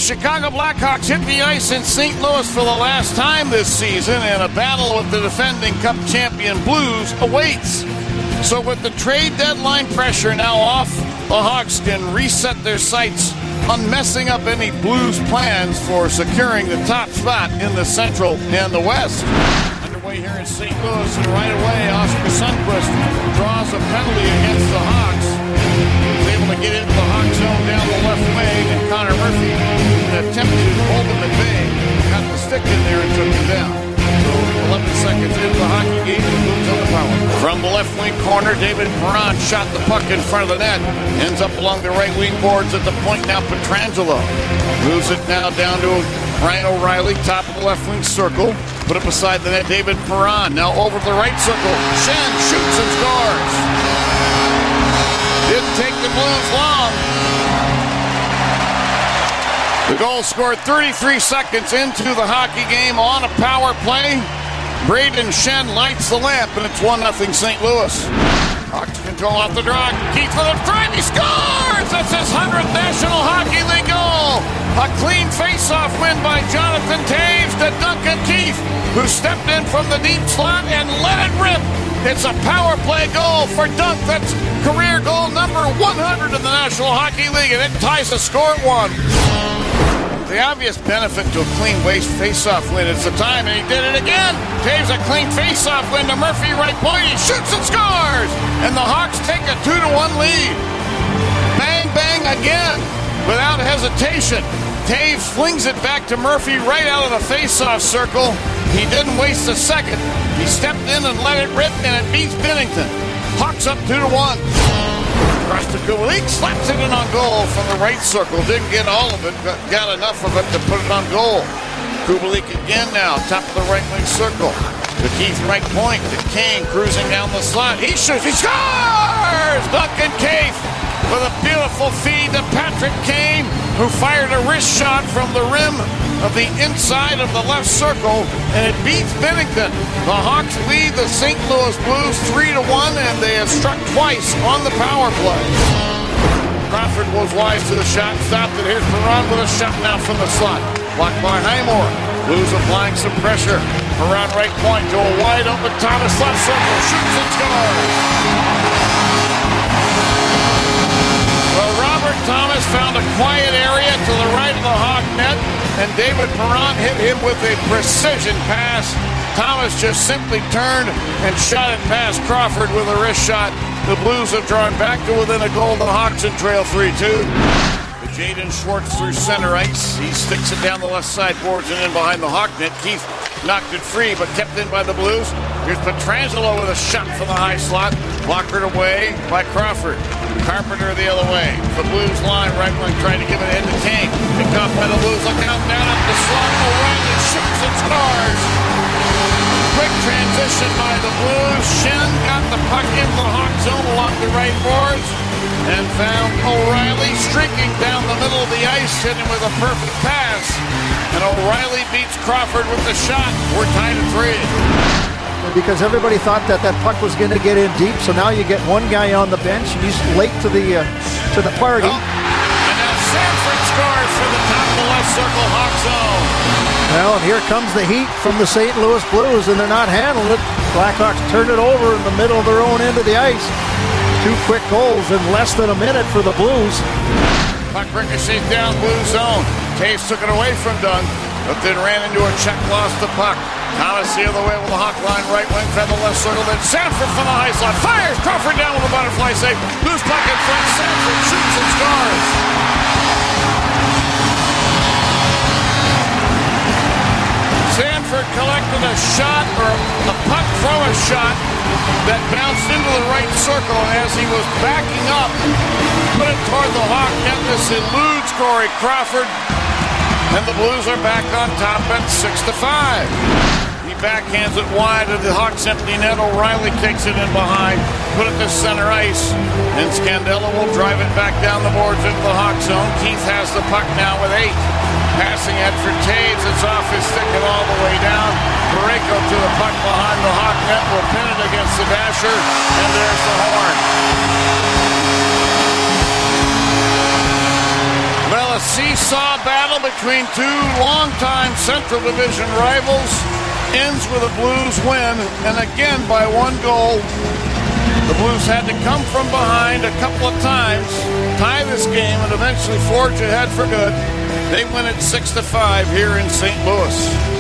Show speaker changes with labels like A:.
A: Chicago Blackhawks hit the ice in St. Louis for the last time this season, and a battle with the defending Cup champion Blues awaits. So with the trade deadline pressure now off, the Hawks can reset their sights on messing up any Blues plans for securing the top spot in the Central and the West. Underway here in St. Louis, and right away, Oscar Sundqvist draws a penalty against the Hawks. He's able to get into the Hawk zone down the left wing, and Connor Murphy, in an attempt to hold him at bay, got the stick in there and took him down. So 11 seconds into the hockey game, the Blues on the power. From the left wing corner, David Perron shot the puck in front of the net. Ends up along the right wing boards at the point now. Pietrangelo moves it now down to Ryan O'Reilly, top of the left wing circle. Put it beside the net, David Perron. Now over to the right circle. Schenn shoots and scores. Didn't take the Blues long. The goal scored 33 seconds into the hockey game on a power play. Brayden Schenn lights the lamp, and it's 1-0 St. Louis. Hawks control off the draw. Keith with a drive. He scores! That's his 100th National Hockey League goal. A clean face-off win by Jonathan Toews to Duncan Keith, who stepped in from the deep slot and let it rip. It's a power play goal for Dunk. That's career goal number 100 in the National Hockey League, and it ties the score at 1. The obvious benefit to a clean face-off win is the time, and he did it again. Toews a clean face-off win to Murphy, right point. He shoots and scores, and the Hawks take a 2-1 lead. Bang, bang again, without hesitation. Toews flings it back to Murphy right out of the face-off circle. He didn't waste a second. He stepped in and let it rip, and it beats Binnington. Hawks up 2-1. Across to Kubalik, slaps it in on goal from the right circle. Didn't get all of it, but got enough of it to put it on goal. Kubalik again now, top of the right wing circle. To Keith, right point, to Kane cruising down the slot. He shoots, he scores! Duncan Keith with a beautiful feed to Patrick Kane, who fired a wrist shot from the rim of the inside of the left circle, and it beats Binnington. The Hawks lead the St. Louis Blues 3-1, and they have struck twice on the power play. Crawford was wise to the shot, stopped it. Here's Perron with a shot now from the slot. Blocked by Highmore. Blues applying some pressure. Perron right point to a wide open Thomas left circle. Shoots and scores. Well, Robert Thomas found a quiet area to the right of the Hawk net, and David Perron hit him with a precision pass. Thomas just simply turned and shot it past Crawford with a wrist shot. The Blues have drawn back to within a goal. The Hawks in trail 3-2. Jaden Schwartz through center ice. He sticks it down the left side boards and in behind the Hawk net. Keith knocked it free, but kept in by the Blues. Here's Pietrangelo with a shot from the high slot. Blockered away by Crawford. Carpenter the other way. The Blues line, right wing, trying to give it in to Kane. Picked off by the Blues. Look out, down up the slot. O'Reilly shoots and scores. Quick transition by the Blues. Schenn got the puck into the Hawk zone along the right boards and found O'Reilly streaking down the middle of the ice, hitting with a perfect pass. And O'Reilly beats Crawford with the shot. We're tied at 3.
B: Because everybody thought that puck was going to get in deep, so now you get one guy on the bench, and he's late to the party.
A: Oh. And now Sanford scores for the top of the left circle Hawk zone.
B: Well, and here comes the heat from the St. Louis Blues, and they're not handling it. Blackhawks turn it over in the middle of their own end of the ice. 2 quick goals in less than a minute for the Blues.
A: Puck ricochets down Blue zone. Toews took it away from Dunn, but then ran into a check, lost the puck. Thomas the other way with the Hawk line, right wing, fed the left circle, then Sanford from the high slot. Fires Crawford down with a butterfly save. Loose puck in front, Sanford shoots and scores. Sanford collected a shot, or a puck from a shot, that bounced into the right circle, and as he was backing up, put it toward the Hawk net. This eludes Corey Crawford, and the Blues are back on top at 6-5. He backhands it wide of the Hawks' empty net. O'Reilly takes it in behind, put it to center ice, and Scandella will drive it back down the boards into the Hawk zone. Keith has the puck now with 8. Passing it for Toews. It's off his stick and all the way down. Parayko to the puck behind the Hawk net. Will pin it against the dasher. And there's the horn. Well, a A seesaw battle between two longtime Central Division rivals ends with a Blues win, and again by 1 goal. The Blues had to come from behind a couple of times, tie this game, and eventually forge ahead for good. They win it 6-5 here in St. Louis.